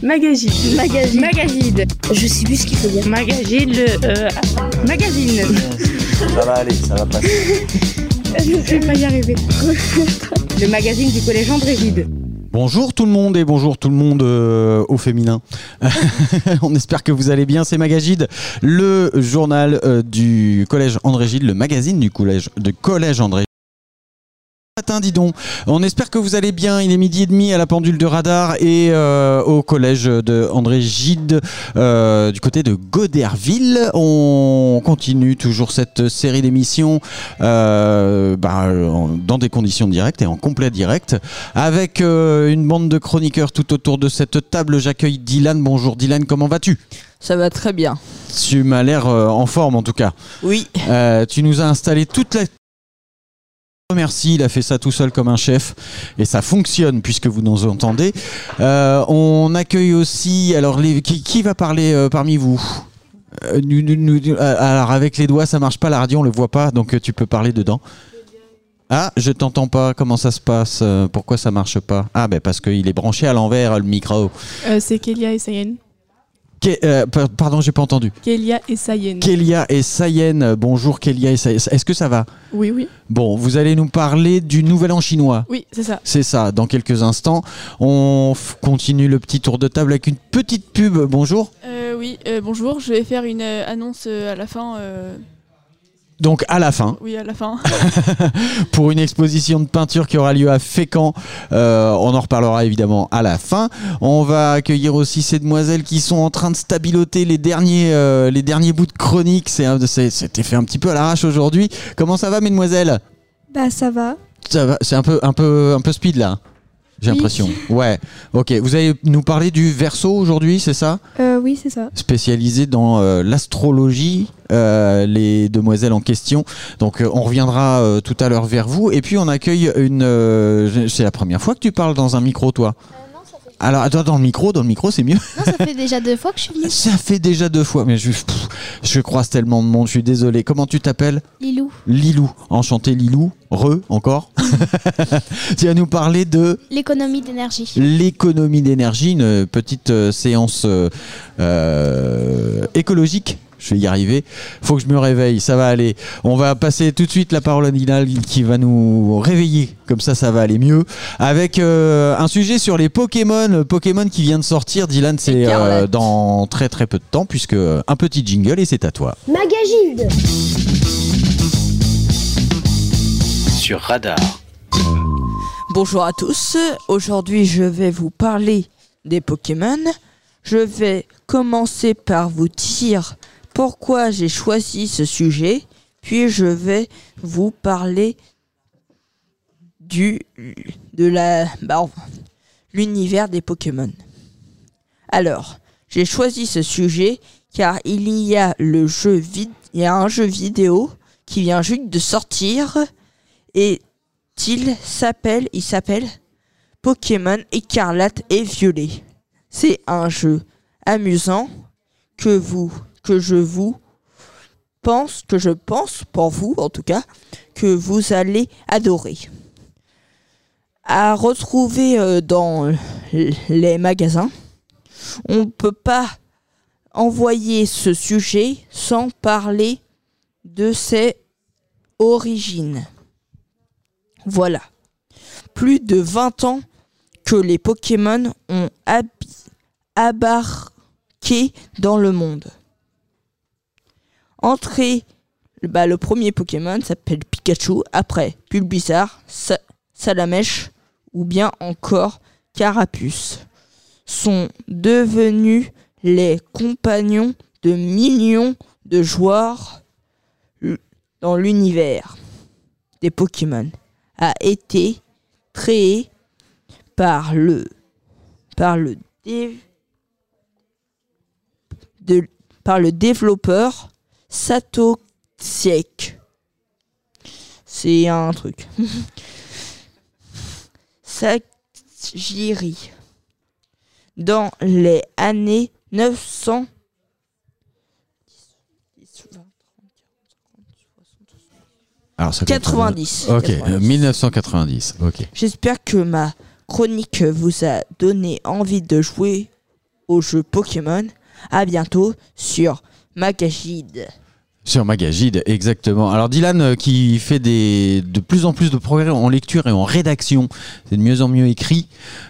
Magazine. Magazine. Magazine. Je sais plus ce qu'il faut dire. Magazine. Magazine. Ça va aller, ça va passer. Je ne vais pas y arriver. Le magazine du collège André Gide. Bonjour tout le monde et bonjour tout le monde au féminin. On espère que vous allez bien. C'est Magagide, le journal du collège André Gide, le magazine du collège André Gide. Matin, dis donc. On espère que vous allez bien. Il est 12h30 à la pendule de radar et au collège de André Gide du côté de Goderville. On continue toujours cette série d'émissions dans des conditions directes et en complet direct avec une bande de chroniqueurs tout autour de cette table. J'accueille Dylan. Bonjour Dylan, comment vas-tu ? Ça va très bien. Tu m'as l'air en forme en tout cas. Oui. Tu nous as installé toute la... Merci, il a fait ça tout seul comme un chef et ça fonctionne puisque vous nous entendez. On accueille aussi, alors qui va parler parmi vous ? Alors avec les doigts ça marche pas, la radio on le voit pas, donc tu peux parler dedans. Ah, je t'entends pas, comment ça se passe ? Pourquoi ça marche pas ? Ah ben parce qu'il est branché à l'envers le micro. C'est Kélia et Sayen. Pardon, j'ai pas entendu. Kélia et Sayen. Kélia et Sayen. Bonjour Kélia et Sayen. Est-ce que ça va ? Oui, oui. Bon, vous allez nous parler du Nouvel An chinois. Oui, c'est ça. C'est ça, dans quelques instants. On continue le petit tour de table avec une petite pub. Bonjour. Oui, bonjour. Je vais faire une annonce à la fin. Donc à la fin. Oui, à la fin. Pour une exposition de peinture qui aura lieu à Fécamp. On en reparlera évidemment à la fin. On va accueillir aussi ces demoiselles qui sont en train de stabiloter les derniers bouts de chronique. C'était fait un petit peu à l'arrache aujourd'hui. Comment ça va, mesdemoiselles ? Bah ça va. Ça va, c'est un peu speed là. J'ai l'impression. Ouais. Ok. Vous allez nous parler du Verseau aujourd'hui, c'est ça ? Oui, c'est ça. Spécialisé dans l'astrologie, les demoiselles en question. Donc on reviendra tout à l'heure vers vous. Et puis on accueille c'est la première fois que tu parles dans un micro, toi ? Non, ça fait... Alors attends, dans le micro c'est mieux. Non, ça fait déjà 2 fois que je suis venue. Ça fait déjà 2 fois, mais je croise tellement de monde, je suis désolé. Comment tu t'appelles ? Lilou. Lilou. Enchanté Lilou. Encore. Tu vas nous parler de... L'économie d'énergie. L'économie d'énergie, une petite séance écologique. Je vais y arriver. Faut que je me réveille, ça va aller. On va passer tout de suite la parole à Dylan qui va nous réveiller. Comme ça va aller mieux. Avec un sujet sur les Pokémon. Pokémon qui vient de sortir. Dylan, c'est dans très très peu de temps puisque un petit jingle et c'est à toi. Magagide. Sur Radar. Bonjour à tous. Aujourd'hui, je vais vous parler des Pokémon. Je vais commencer par vous dire pourquoi j'ai choisi ce sujet. Puis je vais vous parler de l'univers des Pokémon. Alors, j'ai choisi ce sujet car il y a un jeu vidéo qui vient juste de sortir. Et il s'appelle Pokémon Écarlate et Violet. C'est un jeu amusant que je pense pour vous en tout cas que vous allez adorer. À retrouver dans les magasins. On ne peut pas envoyer ce sujet sans parler de ses origines. Voilà. Plus de 20 ans que les Pokémon ont abarqué dans le monde. Le premier Pokémon s'appelle Pikachu, après Bulbizarre, Salamèche ou bien encore Carapuce sont devenus les compagnons de millions de joueurs dans l'univers des Pokémon. A été créé par le développeur Satoshi. C'est un truc. Sagiri. Dans les années 900. Alors, ça 90. Ok, 90. 1990. Ok. J'espère que ma chronique vous a donné envie de jouer aux jeux Pokémon. À bientôt sur Magagide. Sur Magagide, exactement. Alors Dylan qui fait de plus en plus de progrès en lecture et en rédaction, c'est de mieux en mieux écrit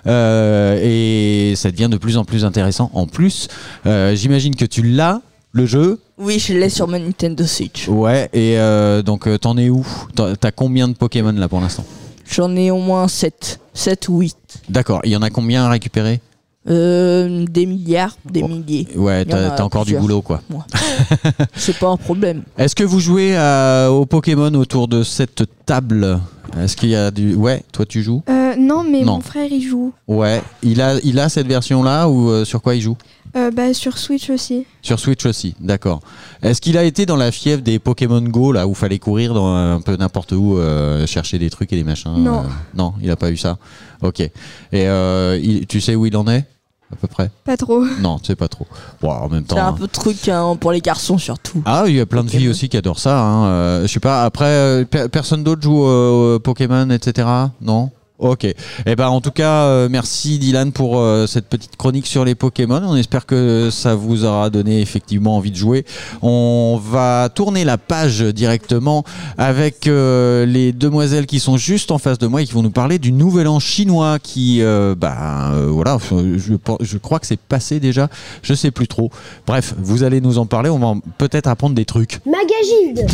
et ça devient de plus en plus intéressant. En plus, j'imagine que tu l'as, le jeu. Oui, je l'ai sur ma Nintendo Switch. Ouais, et donc t'en es où ? T'as combien de Pokémon là pour l'instant ? J'en ai au moins 7 ou 8. D'accord, il y en a combien à récupérer ? Des milliards, des milliers. Ouais, Il y en a t'as encore du plusieurs. boulot quoi. C'est pas un problème. Est-ce que vous jouez aux Pokémon autour de cette table ? Est-ce qu'il y a du... Ouais, toi tu joues ? Non, mais Non. mon frère il joue. Ouais, il a cette version-là ou sur quoi il joue ? Sur Switch aussi. Sur Switch aussi, d'accord. Est-ce qu'il a été dans la fièvre des Pokémon Go, là où fallait courir dans un peu n'importe où, chercher des trucs et des machins ? Non. Non, il a pas eu ça. Ok. Et tu sais où il en est ? À peu près ? Pas trop. Non, tu sais pas trop. Bon, en même temps... C'est un peu de truc pour les garçons surtout. Ah, il y a plein de filles aussi qui adorent ça. Hein. Je sais pas, après, personne d'autre joue au Pokémon, etc. Non ? Ok. Eh ben, en tout cas, merci Dylan pour cette petite chronique sur les Pokémon. On espère que ça vous aura donné effectivement envie de jouer. On va tourner la page directement avec les demoiselles qui sont juste en face de moi et qui vont nous parler du Nouvel An chinois qui, voilà, je crois que c'est passé déjà. Je sais plus trop. Bref, vous allez nous en parler. On va peut-être apprendre des trucs. Magagide.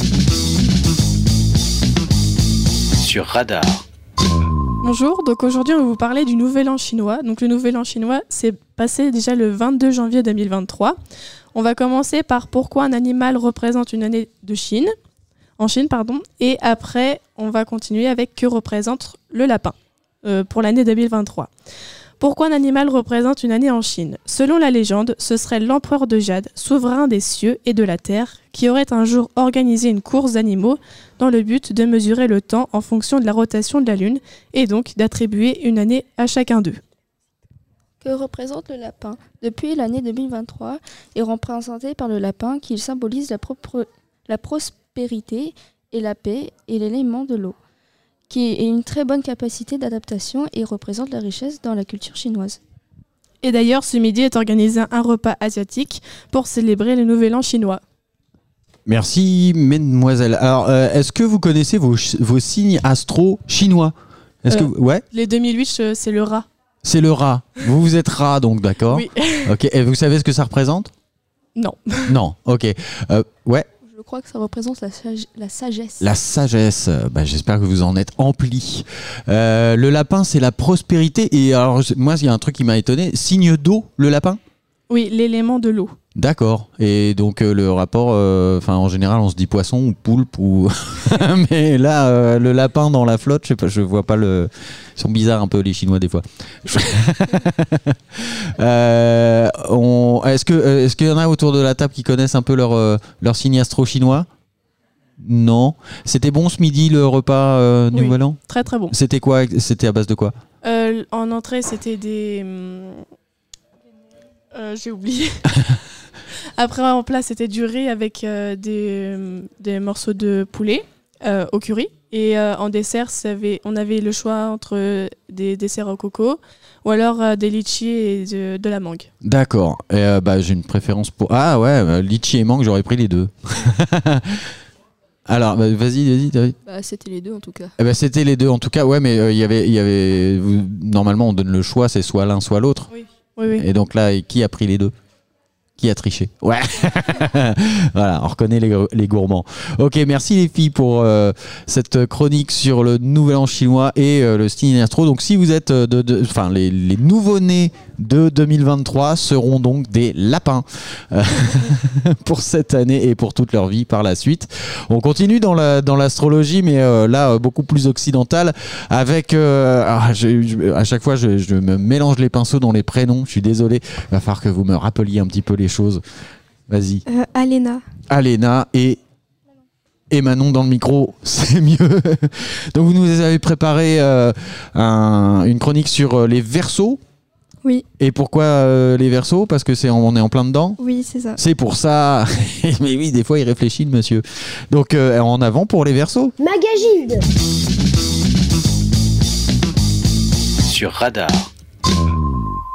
Sur Radar. Bonjour, donc aujourd'hui on va vous parler du Nouvel An chinois. Donc le Nouvel An chinois c'est passé déjà le 22 janvier 2023. On va commencer par pourquoi un animal représente une année en Chine, et après on va continuer avec que représente le lapin pour l'année 2023. Pourquoi un animal représente une année en Chine ? Selon la légende, ce serait l'empereur de Jade, souverain des cieux et de la terre, qui aurait un jour organisé une course d'animaux dans le but de mesurer le temps en fonction de la rotation de la Lune et donc d'attribuer une année à chacun d'eux. Que représente le lapin ? Depuis l'année 2023, est représenté par le lapin qui symbolise la prospérité et la paix et l'élément de l'eau, qui a une très bonne capacité d'adaptation et représente la richesse dans la culture chinoise. Et d'ailleurs, ce midi est organisé un repas asiatique pour célébrer le Nouvel An chinois. Merci, mesdemoiselles. Alors, est-ce que vous connaissez vos signes astro chinois ? Ouais. Les 2008, c'est le rat. C'est le rat. Vous êtes rat, donc, d'accord ? Oui. Ok. Et vous savez ce que ça représente ? Non. Non. Ok. Ouais. Je crois que ça représente la sagesse. La sagesse. J'espère que vous en êtes emplis. Le lapin, c'est la prospérité. Et alors, moi, il y a un truc qui m'a étonné. Signe d'eau, le lapin ? Oui, l'élément de l'eau. D'accord. Et donc le rapport, en général, on se dit poisson ou poulpe ou. Mais là, le lapin dans la flotte, je sais pas, je vois pas le. Ils sont bizarres un peu les Chinois des fois. Est-ce qu'il y en a autour de la table qui connaissent un peu leur signe astro chinois ? Non. C'était bon ce midi le repas Nouvel An ? Très très bon. C'était quoi ? C'était à base de quoi ? En entrée, c'était des. J'ai oublié. Après, en plat, c'était du riz avec des morceaux de poulet au curry. Et en dessert, on avait le choix entre des desserts au coco ou alors des litchis et de la mangue. D'accord. Et, j'ai une préférence pour... Ah ouais, litchi et mangue, j'aurais pris les deux. Alors, vas-y, David. C'était les deux en tout cas. C'était les deux en tout cas, ouais, mais il y avait normalement, on donne le choix, c'est soit l'un, soit l'autre. Oui. Et donc là, qui a pris les deux ? Qui a triché ? Ouais. Voilà, on reconnaît les gourmands. Ok, merci les filles pour cette chronique sur le Nouvel An chinois et le signe astro. Donc si vous êtes les nouveau-nés de 2023 seront donc des lapins pour cette année et pour toute leur vie par la suite. On continue dans l'astrologie, mais là beaucoup plus occidentale avec à chaque fois je me mélange les pinceaux dans les prénoms. Je suis désolé, il va falloir que vous me rappeliez un petit peu les choses. Vas-y. Aléna et Manon dans le micro, c'est mieux. Donc vous nous avez préparé une chronique sur les Verseaux. Oui. Et pourquoi les Verseaux ? Parce que on est en plein dedans ? Oui, c'est ça. C'est pour ça. Mais oui, des fois il réfléchit le monsieur. Donc en avant pour les Verseaux. Magagide. Sur Radar.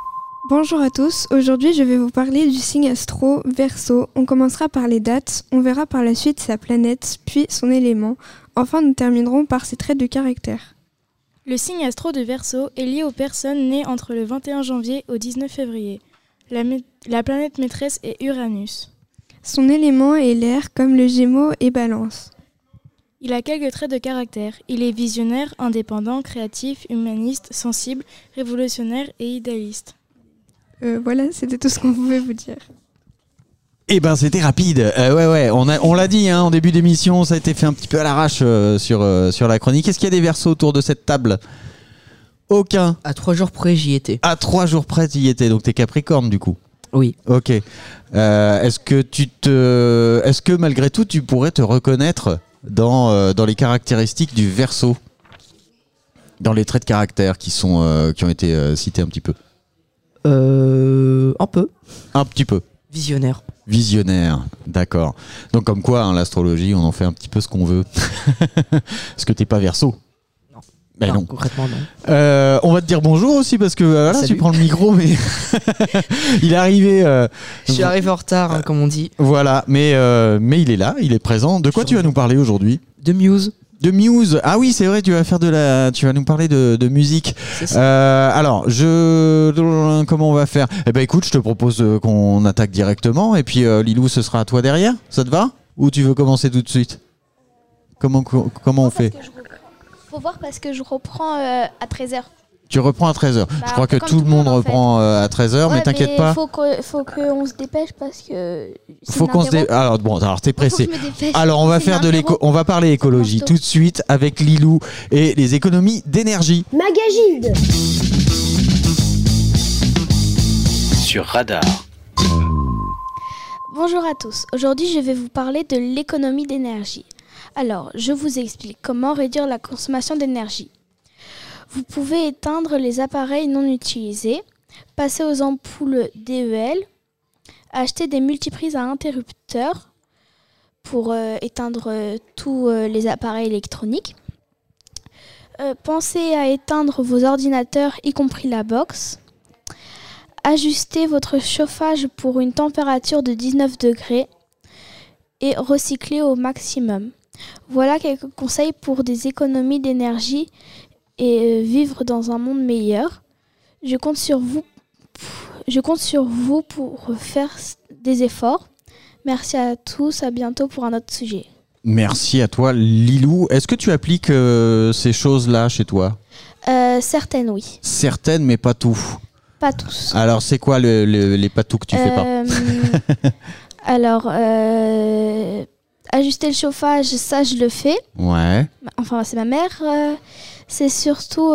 Bonjour à tous, aujourd'hui je vais vous parler du signe astro Verseau. On commencera par les dates, on verra par la suite sa planète, puis son élément. Enfin nous terminerons par ses traits de caractère. Le signe astro de Verseau est lié aux personnes nées entre le 21 janvier au 19 février. La planète maîtresse est Uranus. Son élément est l'air comme le Gémeaux et Balance. Il a quelques traits de caractère. Il est visionnaire, indépendant, créatif, humaniste, sensible, révolutionnaire et idéaliste. Voilà, c'était tout ce qu'on pouvait vous dire. Eh ben c'était rapide. Ouais, on l'a dit en début d'émission, ça a été fait un petit peu à l'arrache sur la chronique. Est-ce qu'il y a des Verseaux autour de cette table ? Aucun. À 3 jours près, j'y étais. À 3 jours près, tu y étais, donc t'es Capricorne du coup. Oui. Ok. Est-ce que malgré tout, tu pourrais te reconnaître dans les caractéristiques du Verseau, dans les traits de caractère qui ont été cités un petit peu? Un peu. Un petit peu. Visionnaire, d'accord. Donc comme quoi, l'astrologie, on en fait un petit peu ce qu'on veut. Est-ce que t'es pas Verseau? Non. Ben non. Concrètement, non. On va te dire bonjour aussi parce que là, Salut. tu prends le micro, mais il est arrivé. Je suis arrivé en retard, comme on dit. Voilà, mais il est là, il est présent. De quoi tu vas nous parler aujourd'hui? De Muse. De Muse. Ah oui, c'est vrai, tu vas nous parler de musique. C'est ça. Alors, comment on va faire? Eh ben écoute, je te propose qu'on attaque directement et puis Lilou, ce sera à toi derrière. Ça te va? Ou tu veux commencer tout de suite? Comment on fait? Faut voir parce que je reprends à 13h. Tu reprends à 13h. Je crois que comme tout le monde reprend à 13h, mais t'inquiète pas. Faut qu'on se dépêche parce que. Faut qu'on se alors t'es pressé. Faut que je me dépêche. Alors on va faire on va parler écologie tout de suite avec Lilou et les économies d'énergie. Magagide Sur Radar. Bonjour à tous. Aujourd'hui, je vais vous parler de l'économie d'énergie. Alors, je vous explique comment réduire la consommation d'énergie. Vous pouvez éteindre les appareils non utilisés, passer aux ampoules DEL, acheter des multiprises à interrupteurs pour éteindre tous les appareils électroniques. Pensez à éteindre vos ordinateurs, y compris la box. Ajustez votre chauffage pour une température de 19 degrés et recycler au maximum. Voilà quelques conseils pour des économies d'énergie et vivre dans un monde meilleur. Je compte sur vous pour faire des efforts. Merci à tous, à bientôt pour un autre sujet. Merci à toi Lilou. Est-ce que tu appliques ces choses-là chez toi? Certaines, oui. Certaines, mais pas tout. Pas tous. Alors c'est quoi les pas tout que tu fais pas? Alors, ajuster le chauffage, ça je le fais. Ouais. Enfin, c'est ma mère. C'est surtout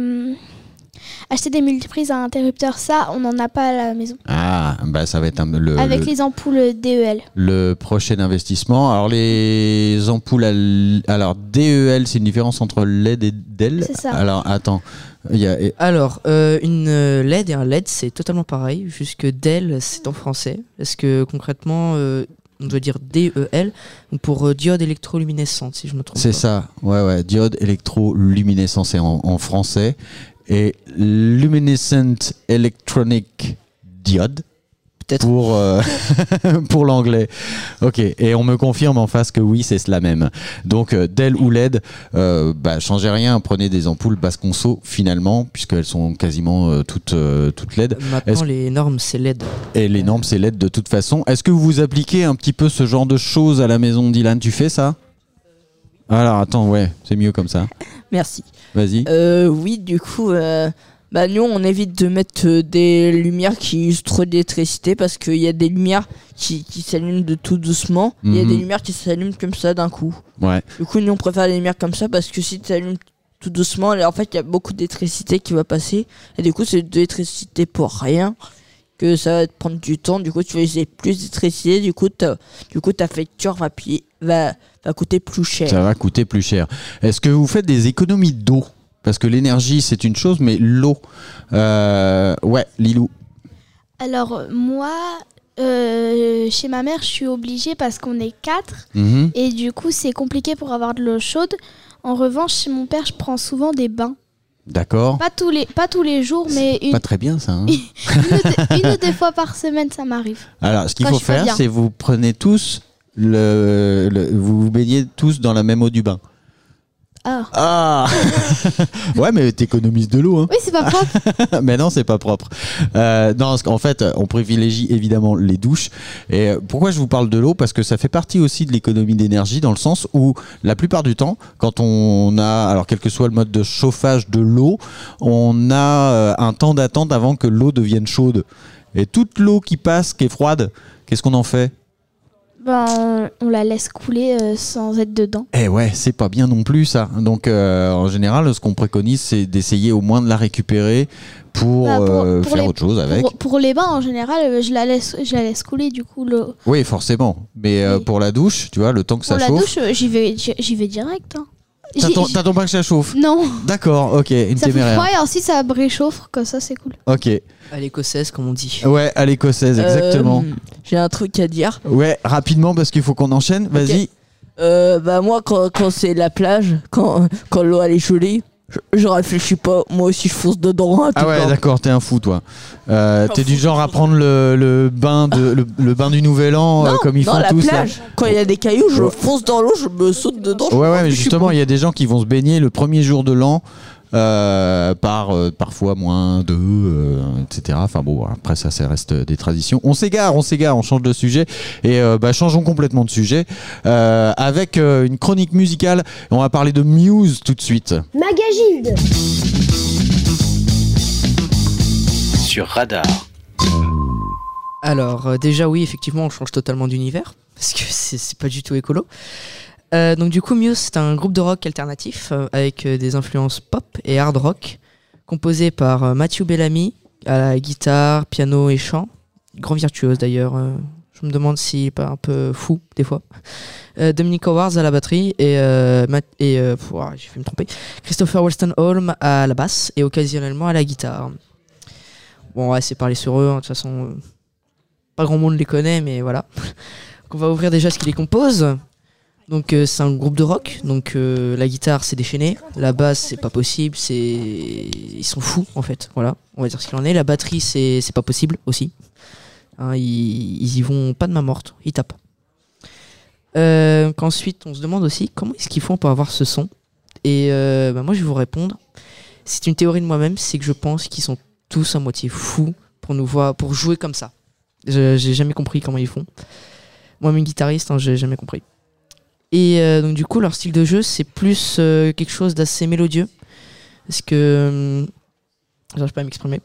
acheter des multiprises à interrupteurs. Ça, on n'en a pas à la maison. Ah, bah ça va être avec les ampoules DEL. Le prochain investissement. Alors les ampoules, alors DEL, c'est une différence entre LED et DEL. C'est ça. Alors attends. Alors, une LED et un LED, c'est totalement pareil. Juste que DEL, c'est en français. Parce que concrètement, on doit dire DEL pour diode électroluminescente, si je me trompe pas. C'est ça, ouais, diode électroluminescente, c'est en français. Et luminescent electronic diode. Peut-être. Pour l'anglais. Ok, et on me confirme en face que oui, c'est cela même. Donc, DEL ou LED, changez rien, prenez des ampoules basse conso finalement, puisqu'elles sont quasiment toutes LED. Maintenant, les normes, c'est LED. Et les normes, c'est LED de toute façon. Est-ce que vous appliquez un petit peu ce genre de choses à la maison, Dylan? Tu fais ça? Alors, attends, ouais, c'est mieux comme ça. Merci. Vas-y. Oui, du coup, nous, on évite de mettre des lumières qui usent trop d'électricité parce qu'il y a des lumières qui s'allument de tout doucement. Il y a des lumières qui s'allument comme ça d'un coup. Ouais. Du coup, nous, on préfère les lumières comme ça parce que si tu allumes tout doucement, en fait, il y a beaucoup d'électricité qui va passer. Et du coup, c'est de l'électricité pour rien. Que ça va te prendre du temps. Du coup, tu vas utiliser plus d'électricité. Du coup, ta facture va coûter plus cher. Ça va coûter plus cher. Est-ce que vous faites des économies d'eau? Parce que l'énergie, c'est une chose, mais l'eau... ouais, Lilou. Alors, moi, chez ma mère, je suis obligée parce qu'on est 4. Et du coup, c'est compliqué pour avoir de l'eau chaude. En revanche, chez mon père, je prends souvent des bains. D'accord. Pas tous les jours, mais Pas très bien ça. Hein. une ou deux fois par semaine, ça m'arrive. Alors, ce qu'il Quand faut je suis pas faire, bien. c'est vous prenez tous vous vous baignez tous dans la même eau du bain. Ah. Ouais, mais t'économises de l'eau, hein. Oui, c'est pas propre. Mais non, c'est pas propre. Non, en fait, on privilégie évidemment les douches. Et pourquoi je vous parle de l'eau ? Parce que ça fait partie aussi de l'économie d'énergie, dans le sens où la plupart du temps, quand on a, alors quel que soit le mode de chauffage de l'eau, on a un temps d'attente avant que l'eau devienne chaude. Et toute l'eau qui passe, qui est froide, qu'est-ce qu'on en fait ? On la laisse couler sans être dedans. Eh ouais, c'est pas bien non plus ça. Donc en général, ce qu'on préconise, c'est d'essayer au moins de la récupérer pour faire autre chose avec. Pour les bains, en général, je la laisse couler du coup l'eau. Oui, forcément. Mais Oui. pour la douche, tu vois, le temps que ça Pour la chauffe. douche, j'y vais direct. Hein. T'as ton bain que ça chauffe ? Non. D'accord, ok, une Ça fait téméraire. froid et ensuite ça réchauffe, comme ça c'est cool. Ok. À l'écossaise, comme on dit. Ouais, à l'écossaise, exactement. J'ai un truc à dire. Ouais, rapidement parce qu'il faut qu'on enchaîne. Vas-y. Moi, quand c'est la plage, quand l'eau elle est gelée, je réfléchis pas. Moi aussi, je fonce dedans. Hein, Ah ouais, d'accord, t'es un fou, toi. T'es du genre à prendre le bain le bain du Nouvel An comme ils font la tous. plage. Quand il y a des cailloux, je fonce dans l'eau, je me saute dedans. Ouais, mais justement, il y a des gens qui vont se baigner le premier jour de l'an. Parfois moins 2, etc. Enfin bon, après ça reste des traditions. On s'égare, on change de sujet et changeons complètement de sujet avec une chronique musicale. On va parler de Muse tout de suite. Magagide Sur Radar. Alors, déjà, oui, effectivement, on change totalement d'univers, parce que c'est pas du tout écolo. Donc du coup, Muse, c'est un groupe de rock alternatif avec des influences pop et hard rock, composé par Matthew Bellamy à la guitare, piano et chant, grand virtuose d'ailleurs. Je me demande s'il n'est pas un peu fou des fois. Dominic Howard à la batterie et j'ai fait me tromper. Christopher Weston-Holm à la basse et occasionnellement à la guitare. Bon, ouais, c'est parler sur eux. De toute façon, pas grand monde les connaît, mais voilà. Donc, on va ouvrir déjà ce qui les compose. Donc c'est un groupe de rock, donc la guitare c'est déchaîné, la basse c'est pas possible, ils sont fous en fait, voilà, on va dire ce qu'il en est. La batterie c'est pas possible aussi, hein, ils y vont pas de main morte, ils tapent. Qu'ensuite on se demande aussi comment est-ce qu'ils font pour avoir ce son. Et moi je vais vous répondre, c'est une théorie de moi-même, c'est que je pense qu'ils sont tous à moitié fous pour jouer comme ça. J'ai jamais compris comment ils font. Moi-même guitariste, hein, j'ai jamais compris. Et donc du coup leur style de jeu c'est plus quelque chose d'assez mélodieux parce que j'arrive pas à m'exprimer.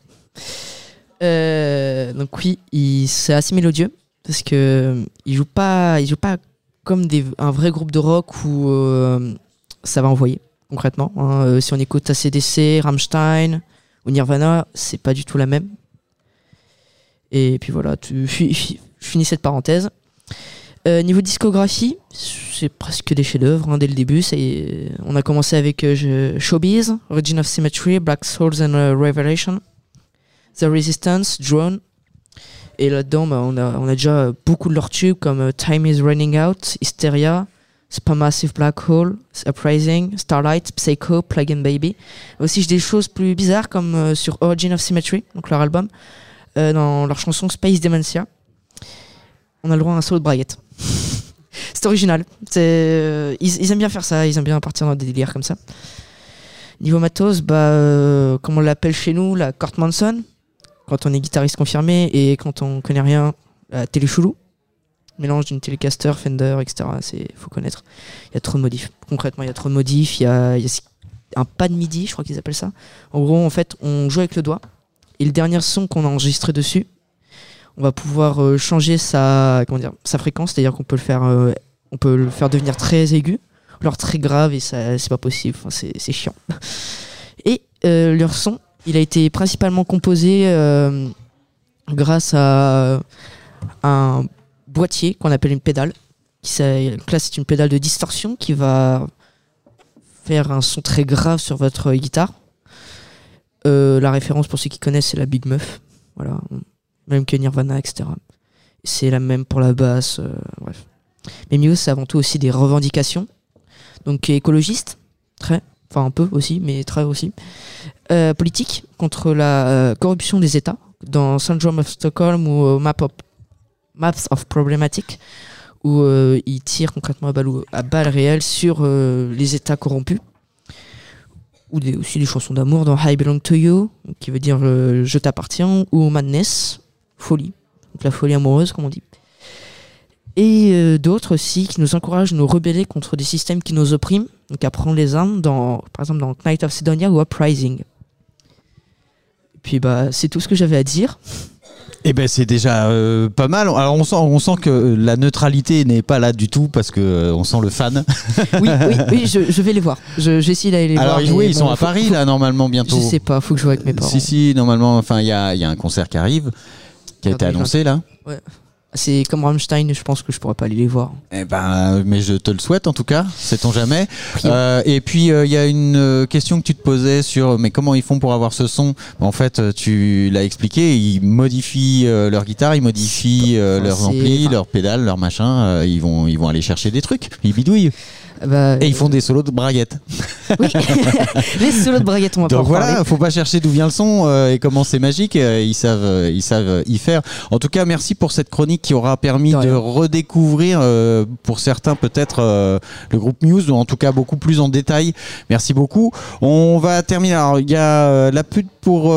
Donc oui, c'est assez mélodieux parce que ils jouent pas comme un vrai groupe de rock où ça va envoyer concrètement, hein. Si on écoute AC/DC, Rammstein ou Nirvana, c'est pas du tout la même. Et puis voilà, je finis cette parenthèse. Niveau discographie, c'est presque des chefs-d'œuvre, hein, dès le début. On a commencé avec Showbiz, Origin of Symmetry, Black Souls and Revelation, The Resistance, Drone. Et là-dedans, on a déjà beaucoup de leurs tubes comme Time is Running Out, Hysteria, Supermassive Black Hole, Uprising, Starlight, Psycho, Plug and Baby. Aussi, j'ai des choses plus bizarres comme sur Origin of Symmetry, donc leur album, dans leur chanson Space Dementia. On a le droit à un solo de braguette. C'est original. Ils aiment bien faire ça, ils aiment bien partir dans des délires comme ça. Niveau matos, comme on l'appelle chez nous, la Cort Manson, quand on est guitariste confirmé et quand on connaît rien, la téléchoulou. Mélange d'une Telecaster, Fender, etc. Faut connaître. Il y a trop de modifs. Concrètement, il y a trop de modifs. Il y a un pad MIDI, je crois qu'ils appellent ça. En gros, en fait, on joue avec le doigt. Et le dernier son qu'on a enregistré dessus, on va pouvoir changer sa fréquence, c'est-à-dire qu'on peut le faire devenir très aigu, alors très grave, et ça c'est pas possible, enfin, c'est chiant. Et leur son, il a été principalement composé grâce à un boîtier qu'on appelle une pédale. Donc là, c'est une pédale de distorsion qui va faire un son très grave sur votre guitare. La référence, pour ceux qui connaissent, c'est la Big Muff. Voilà. Même que Nirvana, etc. C'est la même pour la basse, bref. Mais Muse, c'est avant tout aussi des revendications. Donc écologiste, très. enfin un peu aussi, mais très aussi. Politique contre la corruption des États dans Syndrome of Stockholm ou Maps of Problematic, où il tire concrètement à balles réelles sur les États corrompus. Ou aussi des chansons d'amour dans I Belong to You, qui veut dire je t'appartiens, ou Madness, folie, donc la folie amoureuse comme on dit. Et d'autres aussi qui nous encouragent à nous rebeller contre des systèmes qui nous oppriment, donc à prendre les armes, par exemple dans Knight of Sidonia ou Uprising. Et puis c'est tout ce que j'avais à dire. Eh ben c'est déjà pas mal. Alors on sent que la neutralité n'est pas là du tout parce que on sent le fan. Oui, je vais les voir. Je vais essayer d'aller les voir. Alors oui, ils sont à Paris là normalement bientôt. Je sais pas, faut que je joue avec mes parents. Si normalement, enfin il y a un concert qui arrive, qui a été annoncé là. Ouais. C'est comme Rammstein, je pense que je pourrais pas aller les voir. Eh ben, mais je te le souhaite en tout cas, sait-on jamais. Et puis il y a une question que tu te posais sur mais comment ils font pour avoir ce son. En fait, tu l'as expliqué, ils modifient leur guitare, ils modifient leurs amplis, leurs pédales, leurs machins. Ils vont aller chercher des trucs, ils bidouillent. Et ils font des solos de braguettes. Oui, les solos de braguettes, on va pas en parler. Donc voilà, faut pas chercher d'où vient le son et comment c'est magique. Ils savent y faire. En tout cas, merci pour cette chronique qui aura permis de redécouvrir pour certains peut-être le groupe Muse, ou en tout cas beaucoup plus en détail. Merci beaucoup. On va terminer. Alors il y a la pub pour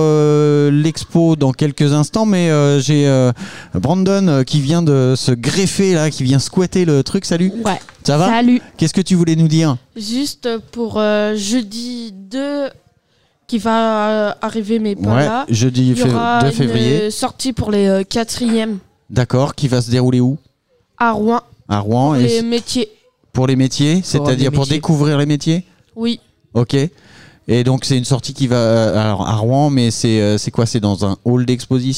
l'expo dans quelques instants, mais j'ai Brandon qui vient de se greffer là, qui vient squatter le truc. Salut. Ouais. Ça va ? Salut. Qu'est-ce que tu voulais nous dire ? Juste pour jeudi 2 qui va arriver mais pas là. Jeudi 2 février. Une sortie pour les 4e. D'accord, qui va se dérouler où ? À Rouen. À Rouen. Pour les métiers. Pour les métiers, c'est-à-dire pour découvrir les métiers ? Oui. Ok. Et donc c'est une sortie qui va alors à Rouen, mais c'est quoi ? C'est dans un hall d'exposition ?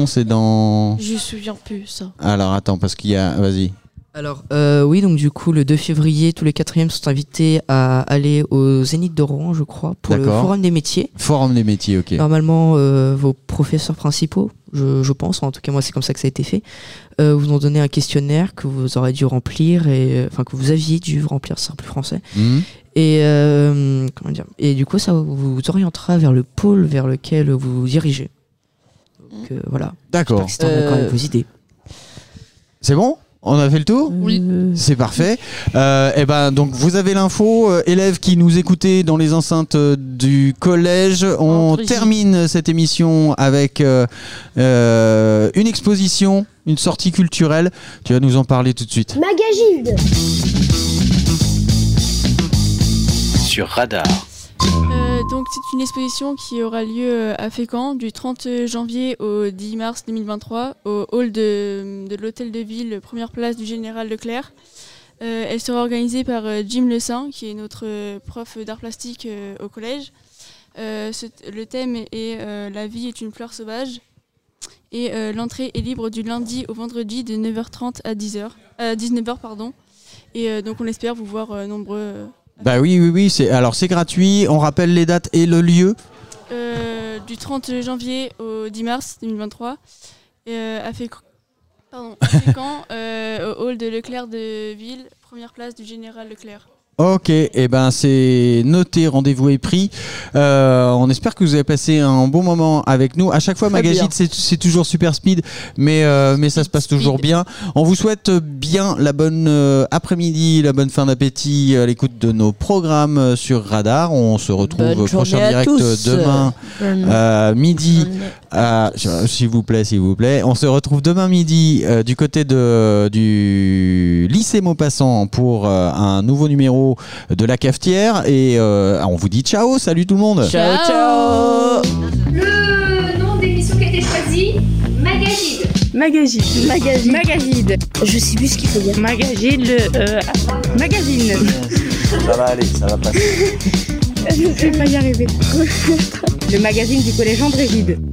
C'est dans... Je me souviens plus ça. Alors attends, parce qu'il y a... Vas-y. Alors oui, donc du coup le 2 février, tous les 4e sont invités à aller au Zénith de Rouen, je crois, pour le Forum des métiers. Forum des métiers, ok. Normalement, vos professeurs principaux, je pense, en tout cas moi c'est comme ça que ça a été fait, vous ont donné un questionnaire que vous aurez dû remplir, que vous aviez dû remplir, c'est un peu français. Et comment dire, et du coup ça vous orientera vers le pôle vers lequel vous vous dirigez. Donc voilà. D'accord. J'espère que c'est encore avec vos idées. C'est bon ? On a fait le tour ? Oui. C'est parfait. Et ben donc vous avez l'info, élèves qui nous écoutaient dans les enceintes du collège. On termine cette émission avec une exposition, une sortie culturelle. Tu vas nous en parler tout de suite. Magagide sur Radar. Donc c'est une exposition qui aura lieu à Fécamp du 30 janvier au 10 mars 2023 au hall de l'hôtel de ville, première place du Général Leclerc. Elle sera organisée par Jim Lessin, qui est notre prof d'art plastique au collège. Le thème est La vie est une fleur sauvage. Et l'entrée est libre du lundi au vendredi de 9h30 à 19h. Et donc on espère vous voir nombreux. Bah oui, c'est gratuit. On rappelle les dates et le lieu. Du 30 janvier au 10 mars 2023 à Fécamp, au hall de Leclerc de Ville, première place du Général Leclerc. Ok, et ben c'est noté, rendez-vous est pris. On espère que vous avez passé un bon moment avec nous. À chaque fois, Magagide, c'est toujours super speed, mais ça se passe toujours bien. On vous souhaite bien la bonne après-midi, la bonne fin d'appétit à l'écoute de nos programmes sur Radar. On se retrouve prochain direct demain midi. S'il vous plaît. On se retrouve demain midi du côté du lycée Maupassant pour un nouveau numéro de la cafetière et on vous dit ciao, salut tout le monde. Ciao. Le nom d'émission qui a été choisi, Magagide. Je sais plus ce qu'il faut dire. Magagine. Ça va aller, ça va passer. Je ne vais pas y arriver. Le magazine du collège André Gide.